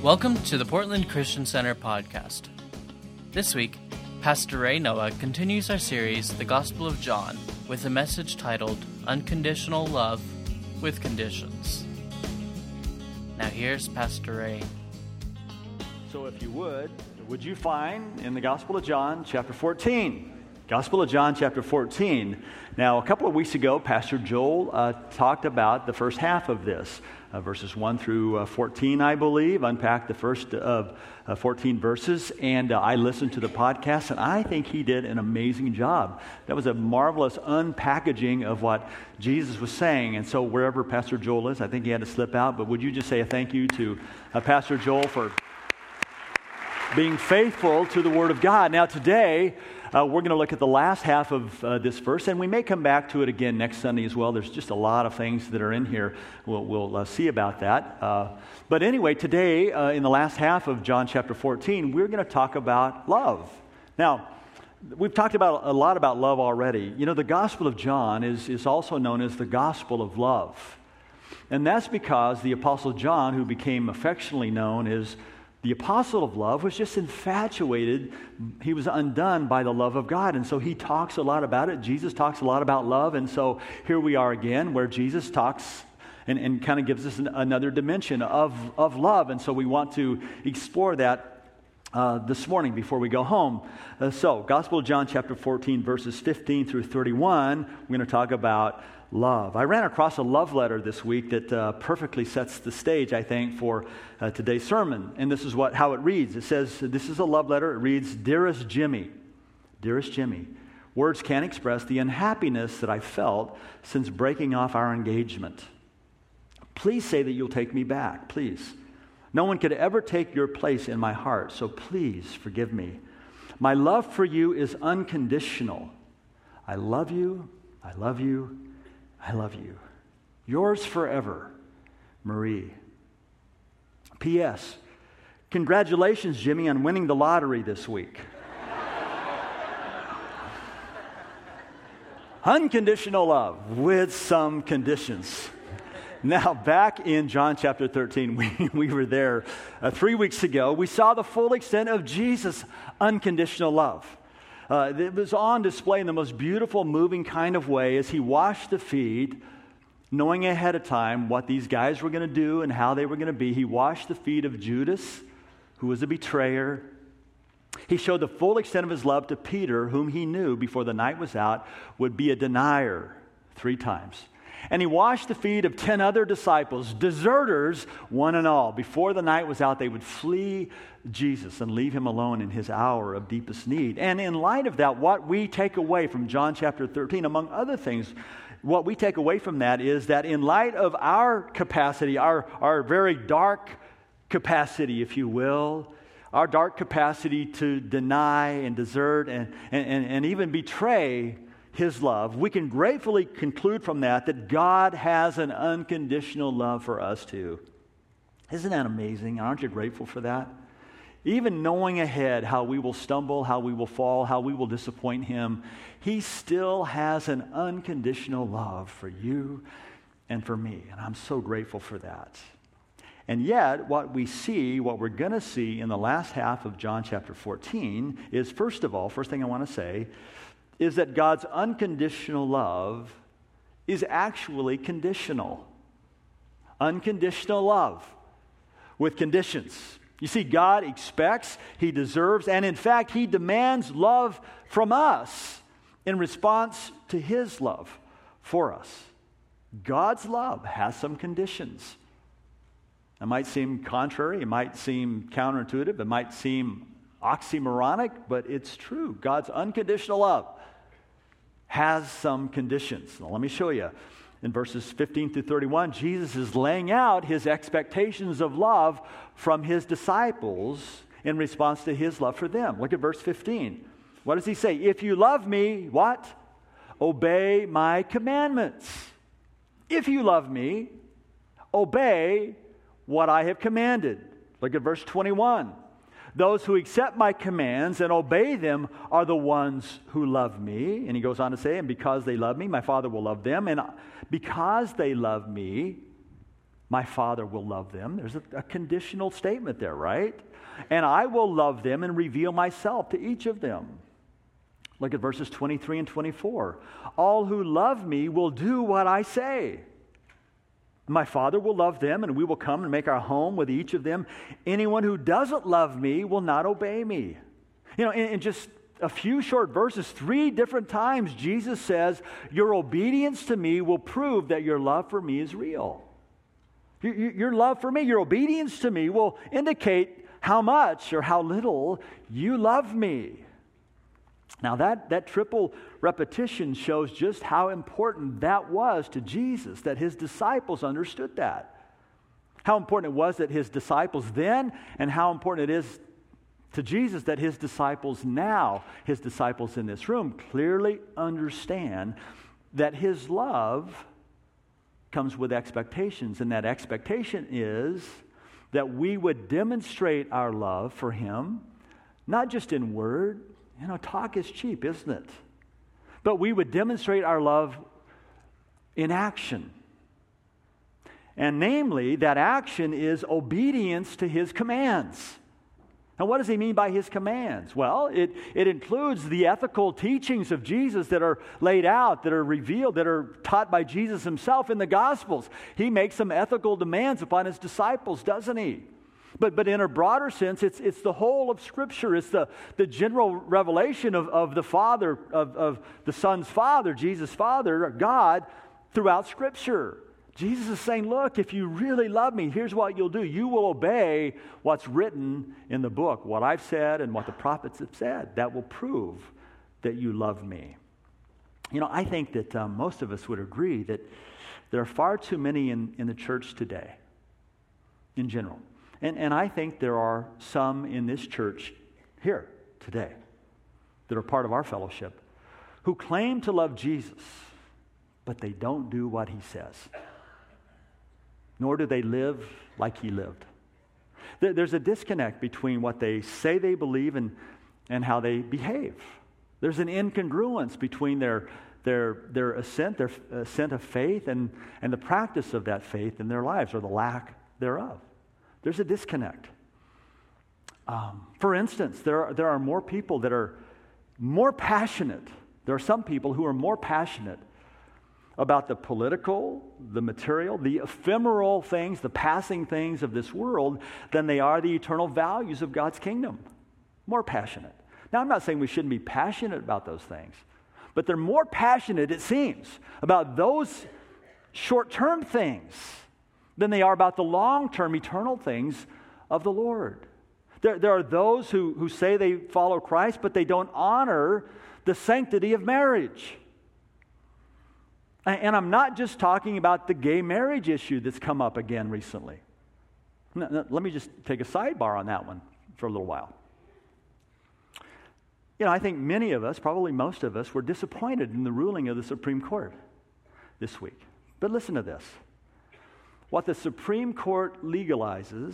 Welcome to the Portland Christian Center podcast. This week, Pastor Ray Noah continues our series, The Gospel of John, with a message titled, Unconditional Love with Conditions. Now here's Pastor Ray. So if you would you find in the Gospel of John, chapter 14? Gospel of John, chapter 14. Now, a couple of weeks ago, Pastor Joel talked about the first half of this, verses 1 through 14, I believe, unpacked the first of 14 verses, and I listened to the podcast, and I think he did an amazing job. That was a marvelous unpackaging of what Jesus was saying, and so wherever Pastor Joel is, I think he had to slip out, but would you just say a thank you to Pastor Joel for being faithful to the Word of God. Now today, we're going to look at the last half of this verse, and we may come back to it again next Sunday as well. There's just a lot of things that are in here. We'll see about that. But anyway, today, in the last half of John chapter 14, we're going to talk about love. Now, we've talked about a lot about love already. You know, the Gospel of John is also known as the Gospel of Love. And that's because the Apostle John, who became affectionately known as the apostle of love, was just infatuated. He was undone by the love of God. And so he talks a lot about it. Jesus talks a lot about love. And so here we are again where Jesus talks and kind of gives us another dimension of love. And so we want to explore that this morning before we go home. So Gospel of John chapter 14 verses 15 through 31, we're going to talk about love. I ran across a love letter this week that perfectly sets the stage, I think, for today's sermon. And this is how it reads. It says, this is a love letter. It reads, Dearest Jimmy, words can't express the unhappiness that I felt since breaking off our engagement. Please say that you'll take me back, please. No one could ever take your place in my heart, so please forgive me. My love for you is unconditional. I love you, I love you, I love you. Yours forever, Marie. P.S. Congratulations, Jimmy, on winning the lottery this week. Unconditional love with some conditions. Now, back in John chapter 13, we were there 3 weeks ago. We saw the full extent of Jesus' unconditional love. It was on display in the most beautiful, moving kind of way as he washed the feet, knowing ahead of time what these guys were going to do and how they were going to be. He washed the feet of Judas, who was a betrayer. He showed the full extent of his love to Peter, whom he knew before the night was out would be a denier 3 times. And he washed the feet of 10 other disciples, deserters, one and all. Before the night was out, they would flee Jesus and leave him alone in his hour of deepest need. And in light of that, what we take away from John chapter 13, among other things, what we take away from that is that in light of our capacity, our very dark capacity, if you will, our dark capacity to deny and desert and even betray his love, we can gratefully conclude from that God has an unconditional love for us too. Isn't that amazing? Aren't you grateful for that? Even knowing ahead how we will stumble, how we will fall, how we will disappoint him, he still has an unconditional love for you and for me. And I'm so grateful for that. And yet, what we're going to see in the last half of John chapter 14 is, first thing I want to say, is that God's unconditional love is actually conditional. Unconditional love with conditions. You see, God expects, he deserves, and in fact, he demands love from us in response to his love for us. God's love has some conditions. It might seem contrary, it might seem counterintuitive, it might seem oxymoronic, but it's true. God's unconditional love has some conditions. Now, let me show you. In verses 15 through 31, Jesus is laying out his expectations of love from his disciples in response to his love for them. Look at verse 15. What does he say? If you love me, what? Obey my commandments. If you love me, obey what I have commanded. Look at verse 21. Those who accept my commands and obey them are the ones who love me. And he goes on to say, and because they love me, my Father will love them. And because they love me, my Father will love them. There's a conditional statement there, right? And I will love them and reveal myself to each of them. Look at verses 23 and 24. All who love me will do what I say. My Father will love them, and we will come and make our home with each of them. Anyone who doesn't love me will not obey me. You know, in just a few short verses, 3 different times, Jesus says, your obedience to me will prove that your love for me is real. Your love for me, your obedience to me will indicate how much or how little you love me. Now that triple repetition shows just how important that was to Jesus, that his disciples understood that. How important it was that his disciples then, and how important it is to Jesus that his disciples now, his disciples in this room, clearly understand that his love comes with expectations, and that expectation is that we would demonstrate our love for him, not just in word. You know, talk is cheap, isn't it? But we would demonstrate our love in action. And namely, that action is obedience to his commands. Now, what does he mean by his commands? Well, it includes the ethical teachings of Jesus that are laid out, that are revealed, that are taught by Jesus himself in the Gospels. He makes some ethical demands upon his disciples, doesn't he? But in a broader sense, it's the whole of Scripture. It's the general revelation of the Father, of the Son's Father, Jesus' Father, God, throughout Scripture. Jesus is saying, look, if you really love me, here's what you'll do. You will obey what's written in the book, what I've said and what the prophets have said. That will prove that you love me. You know, I think that most of us would agree that there are far too many in the church today, in general. And I think there are some in this church here today that are part of our fellowship who claim to love Jesus, but they don't do what he says. Nor do they live like he lived. There's a disconnect between what they say they believe and how they behave. There's an incongruence between their assent of faith and the practice of that faith in their lives, or the lack thereof. There's a disconnect. For instance, there are more people that are more passionate. There are some people who are more passionate about the political, the material, the ephemeral things, the passing things of this world than they are the eternal values of God's kingdom. More passionate. Now, I'm not saying we shouldn't be passionate about those things, but they're more passionate, it seems, about those short-term things than they are about the long-term eternal things of the Lord. There are those who say they follow Christ, but they don't honor the sanctity of marriage. And I'm not just talking about the gay marriage issue that's come up again recently. Let me just take a sidebar on that one for a little while. You know, I think many of us, probably most of us, were disappointed in the ruling of the Supreme Court this week. But listen to this. What the Supreme Court legalizes,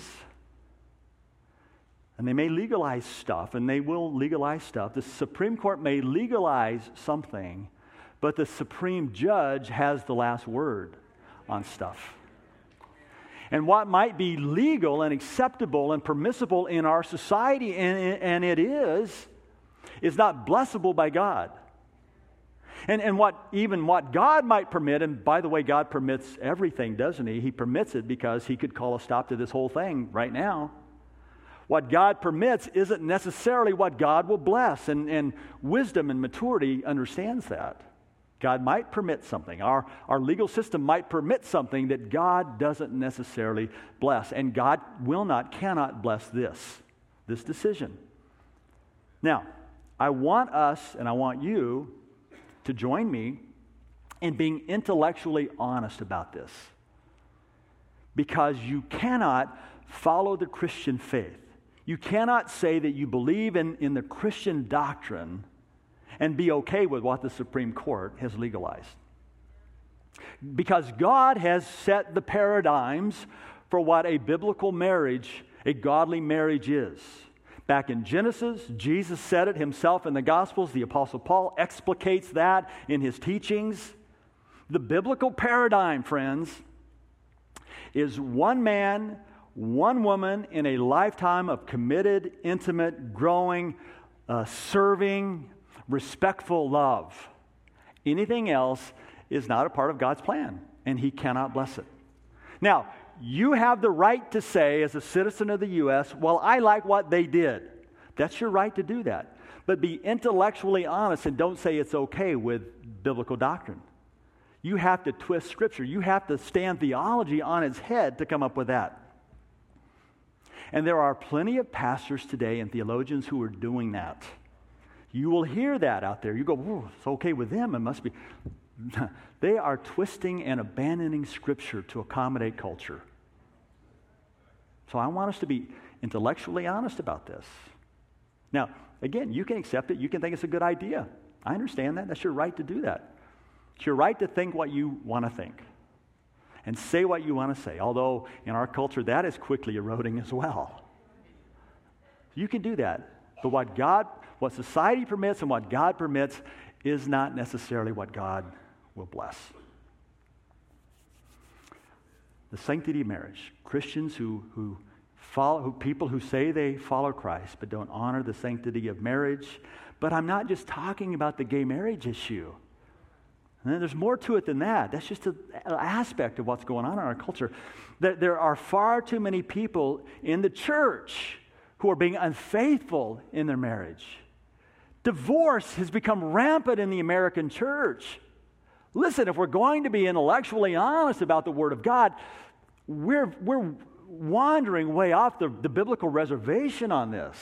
and they may legalize stuff, and they will legalize stuff. The Supreme Court may legalize something, but the Supreme Judge has the last word on stuff. And what might be legal and acceptable and permissible in our society, and it is not blessable by God. And what God might permit, and by the way, God permits everything, doesn't he? He permits it because he could call a stop to this whole thing right now. What God permits isn't necessarily what God will bless, and wisdom and maturity understands that. God might permit something. Our legal system might permit something that God doesn't necessarily bless. And God cannot bless this decision. Now, I want us and I want you to join me in being intellectually honest about this. Because you cannot follow the Christian faith. You cannot say that you believe in the Christian doctrine and be okay with what the Supreme Court has legalized. Because God has set the paradigms for what a biblical marriage, a godly marriage is. Back in Genesis, Jesus said it himself in the Gospels. The Apostle Paul explicates that in his teachings. The biblical paradigm, friends, is one man, one woman in a lifetime of committed, intimate, growing, serving, respectful love. Anything else is not a part of God's plan, and He cannot bless it. Now, you have the right to say, as a citizen of the U.S., well, I like what they did. That's your right to do that. But be intellectually honest and don't say it's okay with biblical doctrine. You have to twist Scripture. You have to stand theology on its head to come up with that. And there are plenty of pastors today and theologians who are doing that. You will hear that out there. You go, oh, it's okay with them. It must be. They are twisting and abandoning Scripture to accommodate culture. So I want us to be intellectually honest about this. Now, again, you can accept it. You can think it's a good idea. I understand that. That's your right to do that. It's your right to think what you want to think and say what you want to say, although in our culture that is quickly eroding as well. You can do that. But what society permits and what God permits is not necessarily what God will bless. The sanctity of marriage. Christians who people who say they follow Christ but don't honor the sanctity of marriage. But I'm not just talking about the gay marriage issue. And there's more to it than that. That's just an aspect of what's going on in our culture. There are far too many people in the church who are being unfaithful in their marriage. Divorce has become rampant in the American church. Listen, if we're going to be intellectually honest about the Word of God, we're wandering way off the biblical reservation on this.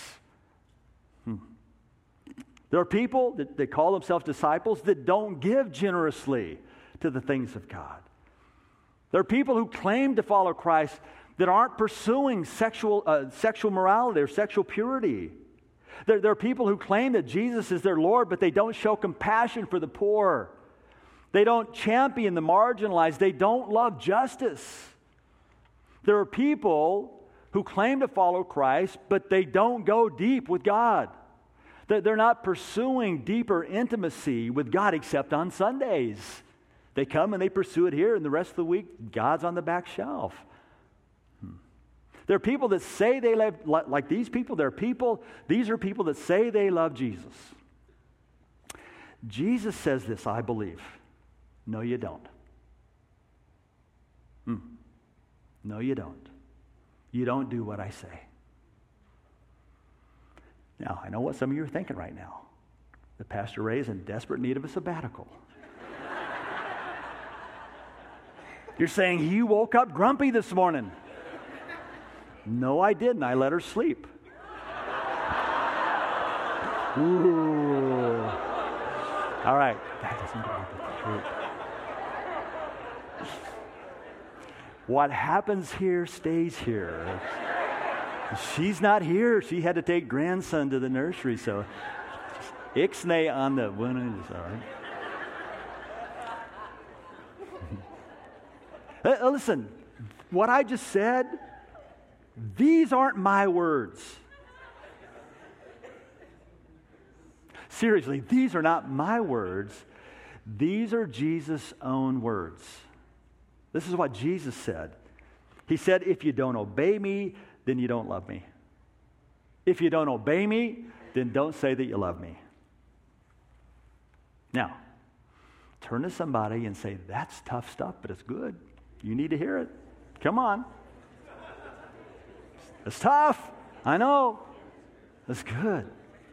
There are people that call themselves disciples that don't give generously to the things of God. There are people who claim to follow Christ that aren't pursuing sexual morality or sexual purity. There are people who claim that Jesus is their Lord, but they don't show compassion for the poor. They don't champion the marginalized. They don't love justice. There are people who claim to follow Christ, but they don't go deep with God. They're not pursuing deeper intimacy with God except on Sundays. They come and they pursue it here, and the rest of the week, God's on the back shelf. There are people that say they love, like these people, these are people that say they love Jesus. Jesus says this, I believe. No, you don't. No, you don't. You don't do what I say. Now, I know what some of you are thinking right now. That Pastor Ray is in desperate need of a sabbatical. You're saying he woke up grumpy this morning. No, I didn't. I let her sleep. Ooh. All right. That doesn't go with the truth. What happens here stays here. She's not here. She had to take grandson to the nursery, so ixnay on the one. All right. Listen, what I just said, these aren't my words. Seriously, these are not my words. These are Jesus' own words. This is what Jesus said. He said, if you don't obey me, then you don't love me. If you don't obey me, then don't say that you love me. Now, turn to somebody and say, that's tough stuff, but it's good. You need to hear it. Come on. It's tough. I know. It's good.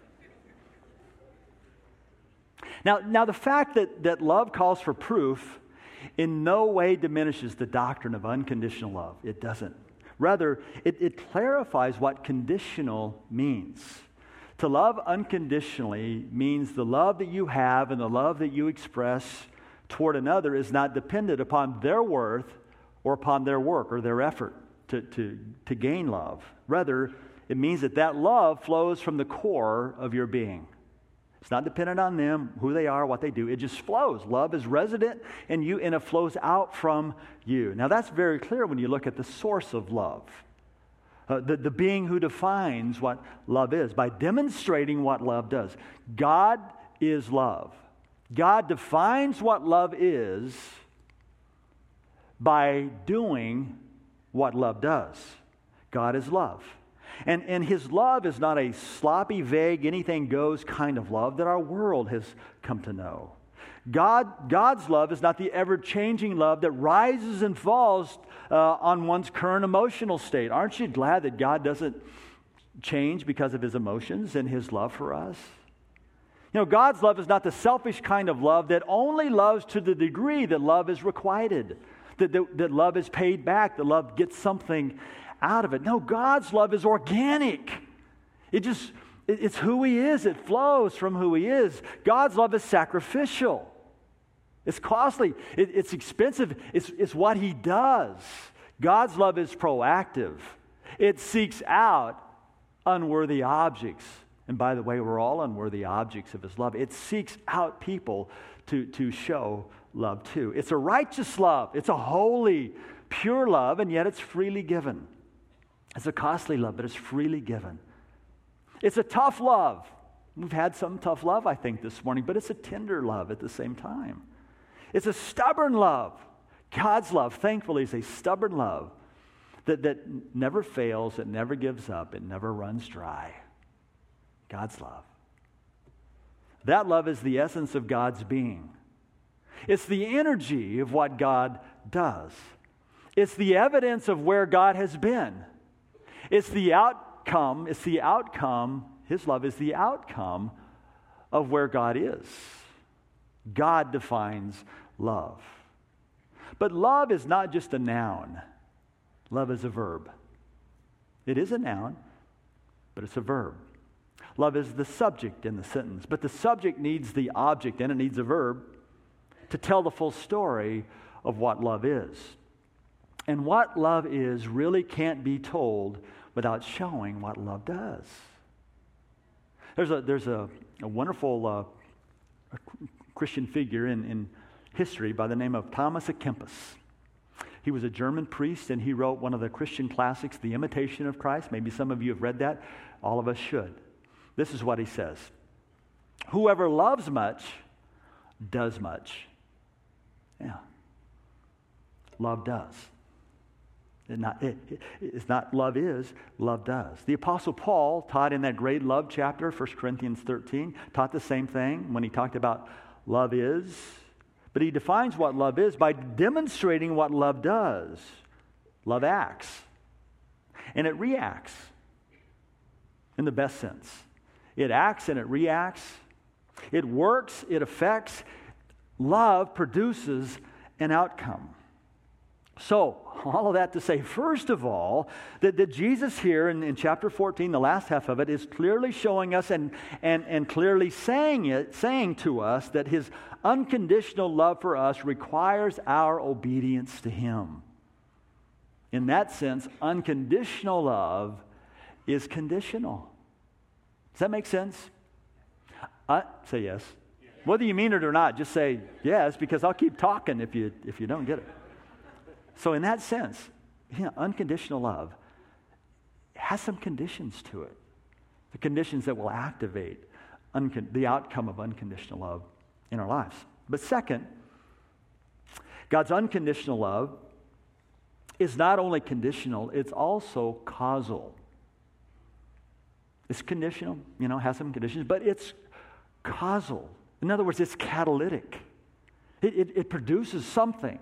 Now the fact that love calls for proof in no way diminishes the doctrine of unconditional love. It doesn't. Rather, it clarifies what conditional means. To love unconditionally means the love that you have and the love that you express toward another is not dependent upon their worth or upon their work or their effort to gain love. Rather, it means that love flows from the core of your being. It's not dependent on them, who they are, what they do. It just flows. Love is resident in you, and it flows out from you. Now, that's very clear when you look at the source of love. The being who defines what love is by demonstrating what love does. God is love. God defines what love is by doing what love does. God is love. And his love is not a sloppy, vague, anything goes kind of love that our world has come to know. God's love is not the ever-changing love that rises and falls on one's current emotional state. Aren't you glad that God doesn't change because of his emotions and his love for us? You know, God's love is not the selfish kind of love that only loves to the degree that love is requited, that love is paid back, that love gets something out of it. No, God's love is organic. It's who he is. It flows from who he is. God's love is sacrificial. It's costly. It's expensive. It's what he does. God's love is proactive. It seeks out unworthy objects. And by the way, we're all unworthy objects of his love. It seeks out people to show love to. It's a righteous love. It's a holy, pure love, and yet it's freely given. It's a costly love, but it's freely given. It's a tough love. We've had some tough love, I think, this morning, but it's a tender love at the same time. It's a stubborn love. God's love, thankfully, is a stubborn love that never fails, it never gives up, it never runs dry. God's love. That love is the essence of God's being. It's the energy of what God does. It's the evidence of where God has been. It's the outcome. His love is the outcome of where God is. God defines love. But love is not just a noun. Love is a verb. It is a noun, but it's a verb. Love is the subject in the sentence, but the subject needs the object, and it needs a verb to tell the full story of what love is. And what love is really can't be told without showing what love does. There's a wonderful Christian figure in history by the name of Thomas à Kempis. He was a German priest, and he wrote one of the Christian classics, The Imitation of Christ. Maybe some of you have read that. All of us should. This is what he says. Whoever loves much does much. Yeah. Love does. It's not love is, love does. The Apostle Paul taught in that great love chapter, 1 Corinthians 13, taught the same thing when he talked about love is. But he defines what love is by demonstrating what love does. Love acts. And it reacts in the best sense. It acts and it reacts. It works, it affects. Love produces an outcome. So, all of that to say, first of all, that Jesus here in chapter 14, the last half of it, is clearly showing us and clearly saying to us that his unconditional love for us requires our obedience to him. In that sense, unconditional love is conditional. Does that make sense? Say yes. Whether you mean it or not, just say yes, because I'll keep talking if you don't get it. So in that sense, unconditional love has some conditions to it. The conditions that will activate the outcome of unconditional love in our lives. But second, God's unconditional love is not only conditional, it's also causal. It's conditional, has some conditions, but it's causal. In other words, it's catalytic. It produces something.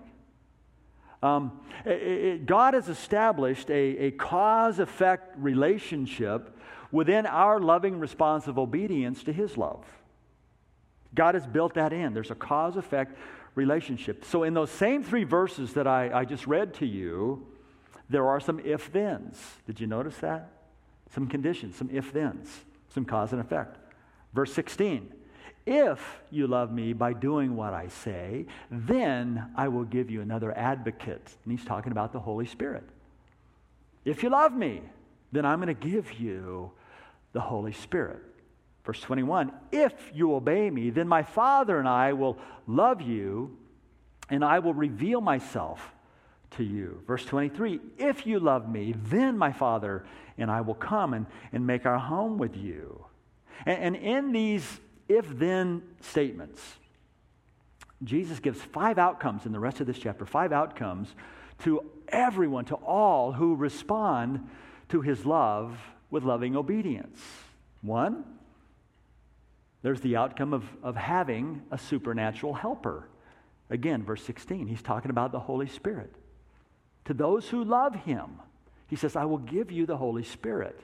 God has established a cause-effect relationship within our loving response of obedience to his love. God has built that in. There's a cause-effect relationship. So in those same 3 verses that I just read to you, there are some if-thens. Did you notice that? Some conditions, some if-thens, some cause and effect. Verse 16, if you love me by doing what I say, then I will give you another advocate. And he's talking about the Holy Spirit. If you love me, then I'm going to give you the Holy Spirit. Verse 21, if you obey me, then my Father and I will love you, and I will reveal myself to you. Verse 23, if you love me, then my Father and I will come and make our home with you. And in these if-then statements, Jesus gives 5 outcomes in the rest of this chapter, 5 outcomes to everyone, to all who respond to his love with loving obedience. One, there's the outcome of having a supernatural helper. Again, verse 16, he's talking about the Holy Spirit. To those who love him, he says, I will give you the Holy Spirit.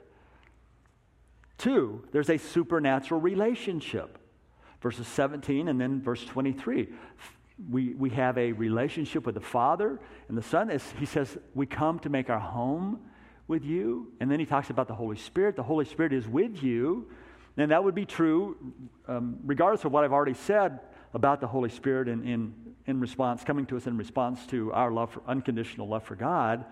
Two, there's a supernatural relationship. Verses 17 and then verse 23. We have a relationship with the Father and the Son. As he says, we come to make our home with you. And then he talks about the Holy Spirit. The Holy Spirit is with you. And that would be true regardless of what I've already said about the Holy Spirit in response, coming to us in response to our love, unconditional love for God.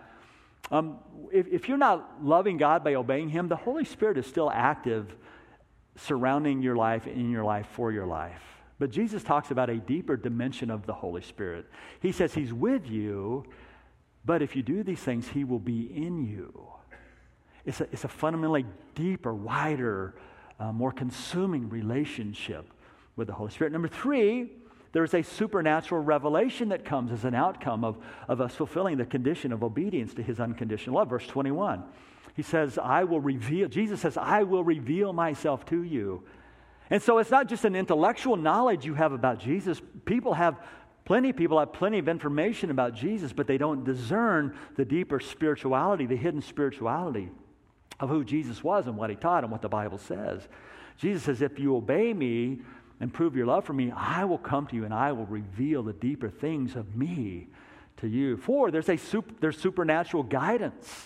If you're not loving God by obeying him, the Holy Spirit is still active surrounding your life, in your life, for your life. But Jesus talks about a deeper dimension of the Holy Spirit. He says he's with you, but if you do these things, he will be in you. It's a fundamentally deeper, wider, more consuming relationship with the Holy Spirit. Number three, there's a supernatural revelation that comes as an outcome of us fulfilling the condition of obedience to his unconditional love. Verse 21, he says, Jesus says, I will reveal myself to you. And so it's not just an intellectual knowledge you have about Jesus. Plenty have plenty of information about Jesus, but they don't discern the deeper spirituality, the hidden spirituality of who Jesus was and what he taught and what the Bible says. Jesus says, if you obey me and prove your love for me, I will come to you and I will reveal the deeper things of me to you. Four, there's supernatural guidance.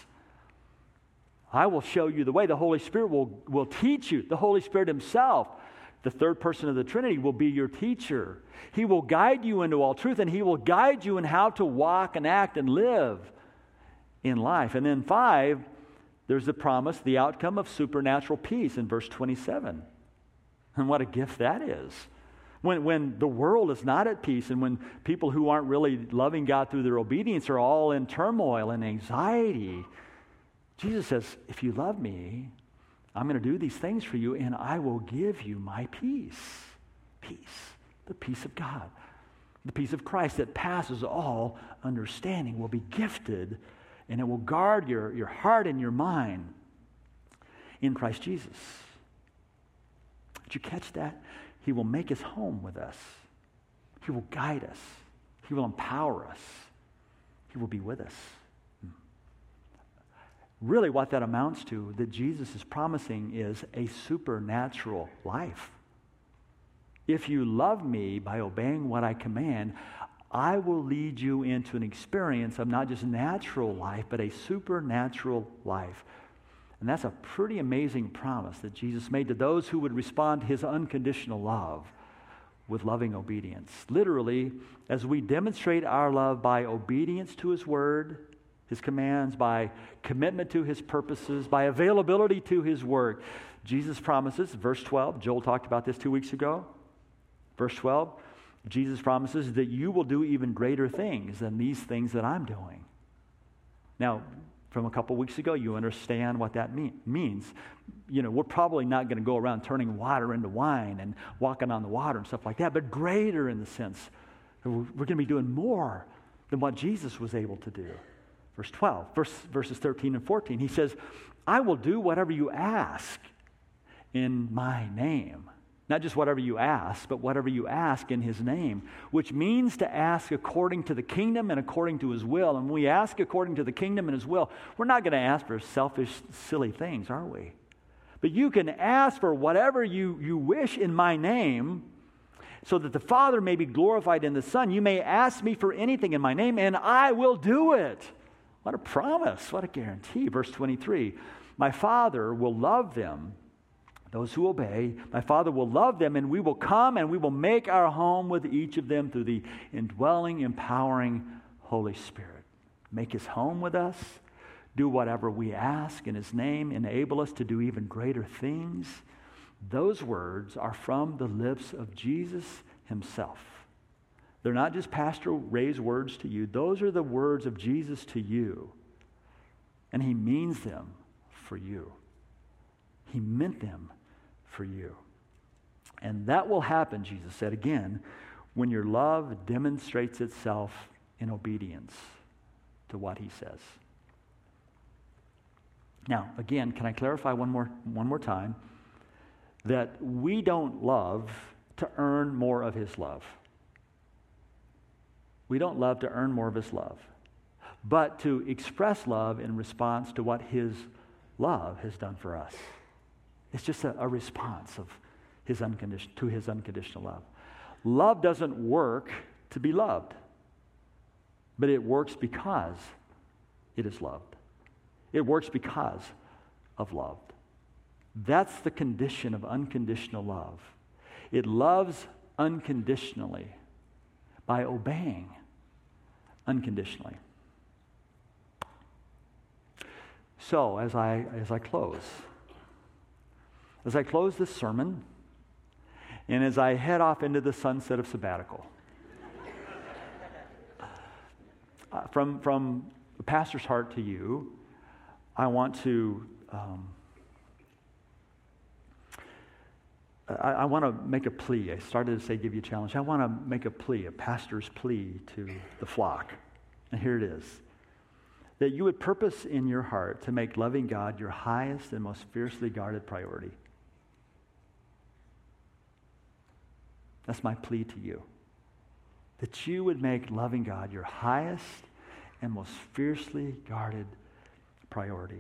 I will show you the way. The Holy Spirit will teach you. The Holy Spirit himself, the third person of the Trinity, will be your teacher. He will guide you into all truth, and he will guide you in how to walk and act and live in life. And then five, there's the promise, the outcome of supernatural peace in verse 27. And what a gift that is. When the world is not at peace, and when people who aren't really loving God through their obedience are all in turmoil and anxiety, Jesus says, if you love me, I'm going to do these things for you, and I will give you my peace. Peace. The peace of God. The peace of Christ that passes all understanding will be gifted, and it will guard your heart and your mind in Christ Jesus. Did you catch that? He will make his home with us. He will guide us. He will empower us. He will be with us. Really what that amounts to, that Jesus is promising, is a supernatural life. If you love me by obeying what I command, I will lead you into an experience of not just natural life, but a supernatural life. And that's a pretty amazing promise that Jesus made to those who would respond to his unconditional love with loving obedience. Literally, as we demonstrate our love by obedience to his word, his commands, by commitment to his purposes, by availability to his work, Jesus promises, verse 12, Joel talked about this 2 weeks ago. Verse 12, Jesus promises that you will do even greater things than these things that I'm doing. Now, from a couple weeks ago, you understand what that means. You know, we're probably not going to go around turning water into wine and walking on the water and stuff like that, but greater in the sense that we're going to be doing more than what Jesus was able to do. Verse 12, verses 13 and 14, he says, I will do whatever you ask in my name. Not just whatever you ask, but whatever you ask in his name, which means to ask according to the kingdom and according to his will. And when we ask according to the kingdom and his will, we're not going to ask for selfish, silly things, are we? But you can ask for whatever you wish in my name, so that the Father may be glorified in the Son. You may ask me for anything in my name, and I will do it. What a promise. What a guarantee. Verse 23, my Father will love them. Those who obey, my Father will love them, and we will come and we will make our home with each of them through the indwelling, empowering Holy Spirit. Make his home with us, do whatever we ask in his name, enable us to do even greater things. Those words are from the lips of Jesus himself. They're not just Pastor Ray's words to you. Those are the words of Jesus to you. And he means them for you. He meant them for you. And that will happen, Jesus said again, when your love demonstrates itself in obedience. to what he says. Now, again, can I clarify one more time that we don't love to earn more of his love. We don't love to earn more of his love, but to express love in response to what his love has done for us. It's just a response of his unconditional love. Love doesn't work to be loved, but it works because it is loved. It works because of love. That's the condition of unconditional love. It loves unconditionally by obeying unconditionally. So, as I close this sermon, and as I head off into the sunset of sabbatical, from the pastor's heart to you, I want to I want to make a plea. I started to say give you a challenge. I want to make a plea, a pastor's plea to the flock. And here it is. That you would purpose in your heart to make loving God your highest and most fiercely guarded priority. That's my plea to you. That you would make loving God your highest and most fiercely guarded priority.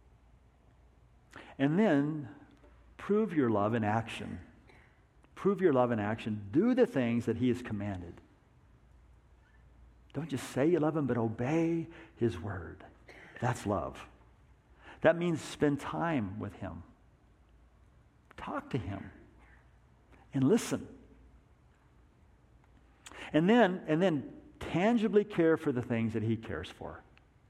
And then prove your love in action. Prove your love in action. Do the things that he has commanded. Don't just say you love him, but obey his word. That's love. That means spend time with him. Talk to him. And listen. And then tangibly care for the things that he cares for.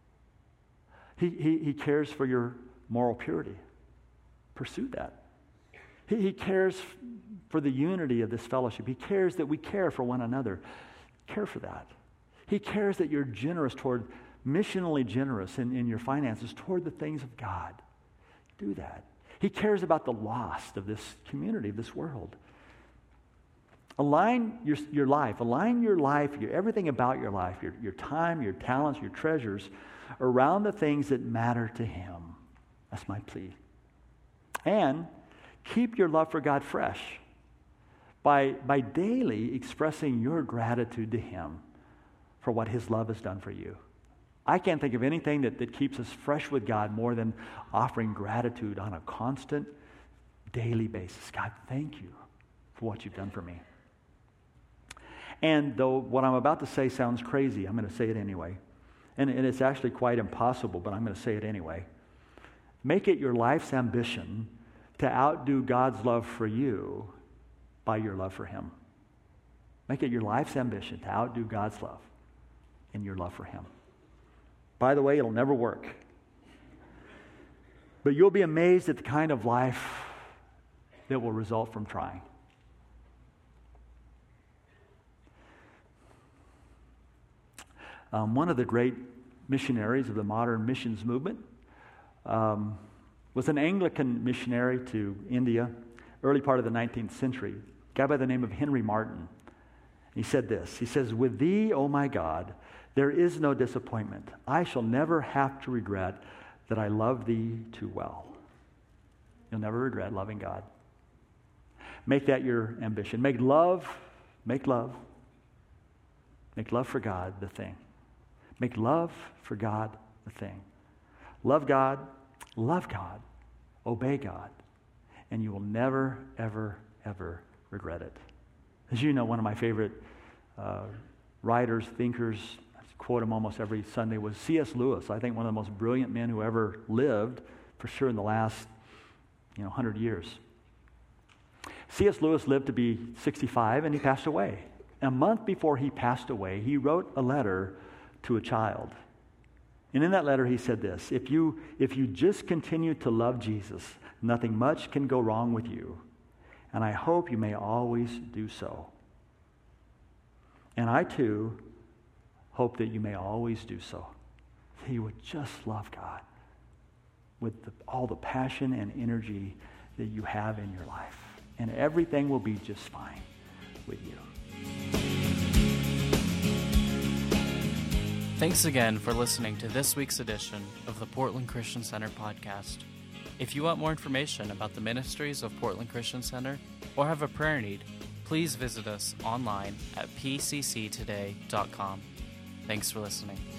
He cares for your moral purity. Pursue that. He cares for the unity of this fellowship. He cares that we care for one another. Care for that. He cares that you're generous missionally generous in your finances toward the things of God. Do that. He cares about the lost of this community, of this world. Align your life, everything about your life, your time, your talents, your treasures, around the things that matter to him. That's my plea. And keep your love for God fresh by daily expressing your gratitude to him for what his love has done for you. I can't think of anything that keeps us fresh with God more than offering gratitude on a constant, daily basis. God, thank you for what you've done for me. And though what I'm about to say sounds crazy, I'm going to say it anyway. And it's actually quite impossible, but I'm going to say it anyway. Make it your life's ambition to outdo God's love for you by your love for him. Make it your life's ambition to outdo God's love in your love for him. By the way, it'll never work. But you'll be amazed at the kind of life that will result from trying. One of the great missionaries of the modern missions movement was an Anglican missionary to India, early part of the 19th century, a guy by the name of Henry Martyn. He said this. He says, "With thee, O my God, there is no disappointment. I shall never have to regret that I love thee too well." You'll never regret loving God. Make that your ambition. Make love for God the thing. Make love for God the thing. Love God, obey God, and you will never, ever, ever regret it. As you know, one of my favorite writers, thinkers, I quote him almost every Sunday, was C.S. Lewis. I think one of the most brilliant men who ever lived, for sure in the last 100 years. C.S. Lewis lived to be 65 and he passed away. A month before he passed away, he wrote a letter to a child. And in that letter he said this: if you just continue to love Jesus, nothing much can go wrong with you. And I hope you may always do so. And I too hope that you may always do so. That you would just love God with all the passion and energy that you have in your life. And everything will be just fine with you. Thanks again for listening to this week's edition of the Portland Christian Center podcast. If you want more information about the ministries of Portland Christian Center or have a prayer need, please visit us online at pcctoday.com. Thanks for listening.